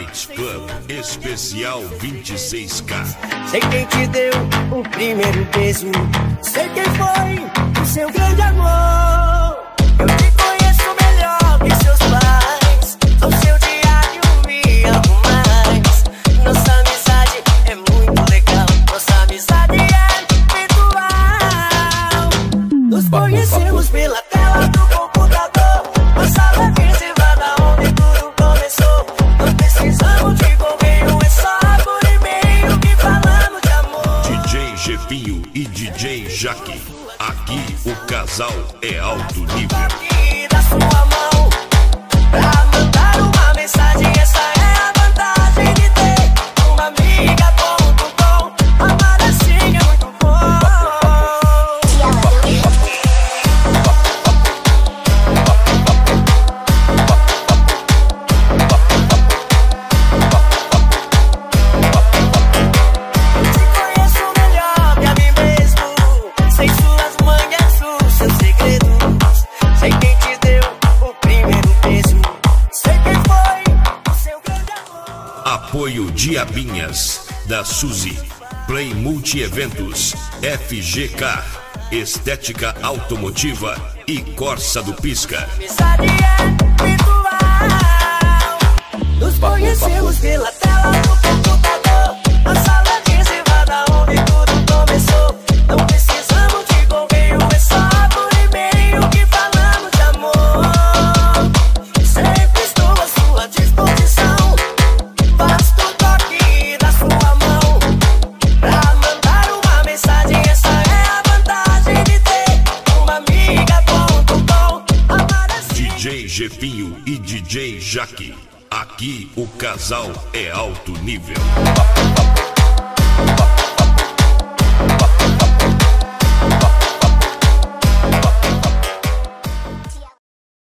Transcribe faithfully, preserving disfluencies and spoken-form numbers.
Night Club Especial vinte e seis K. Sei quem te deu o primeiro beijo, sei quem foi o seu grande amor. Eu te conheço melhor que seus pais, sou seu diário, me amo mais. Nossa amizade é muito legal, nossa amizade é virtual. Nos conhecemos pela tela do computador, nossa leve reservada onde tudo começou. Não precisamos de correio, é só por e-mail que falamos de amor. D J Jefinho e D J Jaque, aqui o casal é alto nível. Aqui da sua mão, pra mandar uma mensagem, essa é a vantagem de ter uma amiga ponto com. Amar assim é muito bom. Te conheço melhor que a mim mesmo, sei suas manhas, os seus segredos, sei quem te deu o primeiro beijo, sei quem foi o seu grande amor. Apoio Diabinhas, da Suzy, Play Multi-Eventos, F G K, Estética Automotiva e Corsa do Pisca. Amizade é virtual. Nos conhecemos pela tela do computador, a sala reservada onde tudo começou. Não precisamos de correio, é só por e-mail que falamos de amor. Sempre estou à sua disposição, basta o toque da sua mão pra mandar uma mensagem, essa é a vantagem de ter uma amiga ponto com. Amar assim. D J Jefinho e D J Jaque, aqui o casal é alto nível.